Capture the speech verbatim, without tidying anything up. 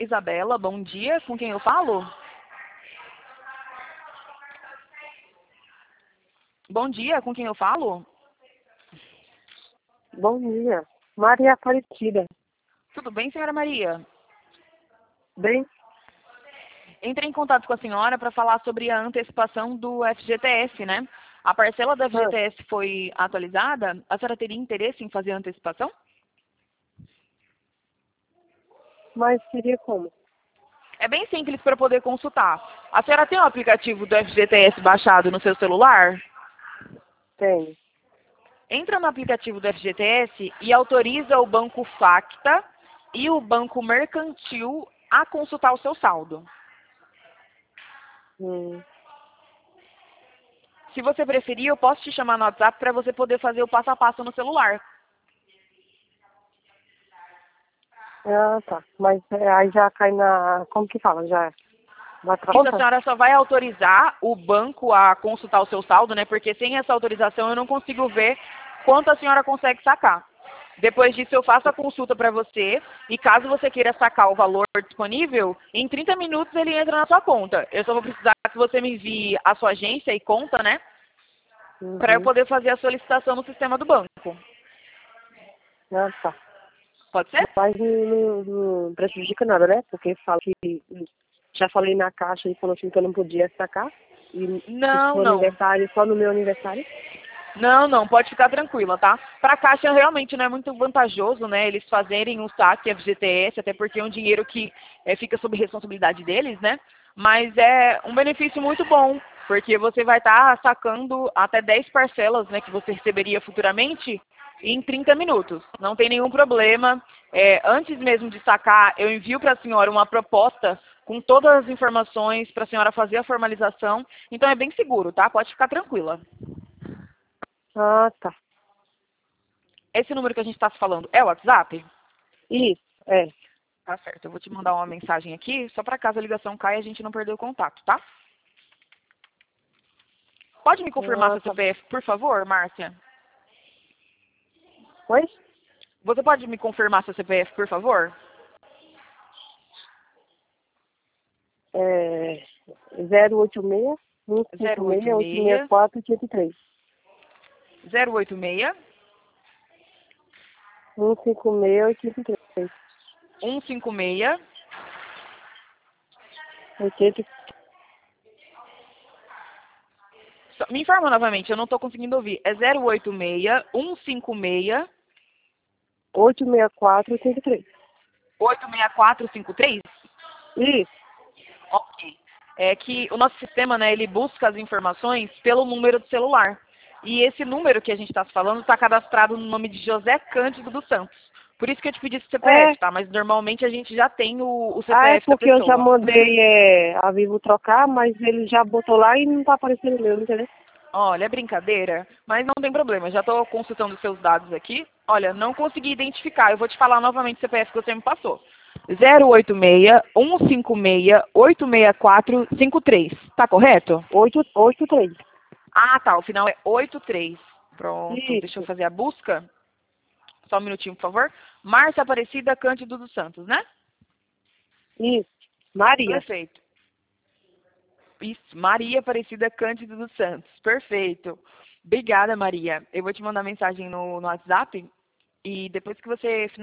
Isabela, bom dia. Com quem eu falo? Bom dia, com quem eu falo? Bom dia. Maria Aparecida. Tudo bem, senhora Maria? Bem, Entrei em contato com a senhora para falar sobre a antecipação do F G T S, né? A parcela do ah, F G T S foi atualizada. A senhora teria interesse em fazer a antecipação? mas seria como? É bem simples para poder consultar. A senhora tem o aplicativo do F G T S baixado no seu celular? Tem. Entra no aplicativo do F G T S e autoriza o Banco Facta e o Banco Mercantil a consultar o seu saldo. Hum. Se você preferir, eu posso te chamar no WhatsApp para você poder fazer o passo a passo no celular. Ah, tá. Mas é, aí já cai na... Como que fala? Já vai pra Isso, a conta? senhora só vai autorizar o banco a consultar o seu saldo, né? Porque sem essa autorização eu não consigo ver quanto a senhora consegue sacar. Depois disso eu faço a consulta para você e caso você queira sacar o valor disponível, em trinta minutos ele entra na sua conta. Eu só vou precisar que você me envie a sua agência e conta, né? Para eu Uhum. poder fazer a solicitação no sistema do banco. Ah, tá. Pode ser? Mas não, não, não prejudica nada, né? Porque fala que... Já falei na caixa e falou assim que eu não podia sacar. E isso Não, pro não. aniversário, só no meu aniversário. Não, não, pode ficar tranquila, tá? Para a Caixa realmente não é muito vantajoso, né, eles fazerem um saque F G T S, até porque é um dinheiro que é, fica sob responsabilidade deles, né? Mas é um benefício muito bom, porque você vai estar sacando até dez parcelas, né, que você receberia futuramente em trinta minutos. Não tem nenhum problema. É, antes mesmo de sacar, eu envio para a senhora uma proposta com todas as informações para a senhora fazer a formalização. Então é bem seguro, tá? Pode ficar tranquila. Ah, tá. Esse número que a gente está se falando é o WhatsApp? Isso, é. Tá certo. Eu vou te mandar uma mensagem aqui, só para caso a ligação caia a gente não perder o contato, tá? Pode me confirmar Ah, seu tá. C P F, por favor, Márcia? Oi? Você pode me confirmar seu C P F, por favor? É... zero oito seis, um cinco zero oito seis, oito seis seis, quatro, oito três. zero oito seis, um cinco seis, oito três. um cinco seis. oitenta, Só- Me informa novamente, eu não estou conseguindo ouvir. É zero oito seis, um cinco seis, oito seis quatro, oito três. oito seis quatro cinco três? Isso. Ok. É que o nosso sistema, né, ele busca as informações pelo número do celular. E esse número que a gente está falando está cadastrado no nome de José Cândido dos Santos. Por isso que eu te pedi esse É. C P F, tá? Mas normalmente a gente já tem o, o Ah, é C P F da porque eu já pessoa. mandei é, a Vivo trocar, mas ele já botou lá e não tá aparecendo o meu, entendeu? Olha, é brincadeira, mas não tem problema. Já estou consultando os seus dados aqui. Olha, não consegui identificar. Eu vou te falar novamente o C P F que você me passou. zero oito seis, um cinco seis, oito seis quatro cinco três. Tá correto? oito, oito três. Ah, tá. O final é oito três. Pronto. Deixa eu Isso. fazer a busca. Só um minutinho, por favor. Márcia Aparecida Cândido dos Santos, né? Isso. Maria. Perfeito. Isso. Maria Aparecida Cândido dos Santos. Perfeito. Obrigada, Maria. Eu vou te mandar mensagem no, no WhatsApp. E depois que você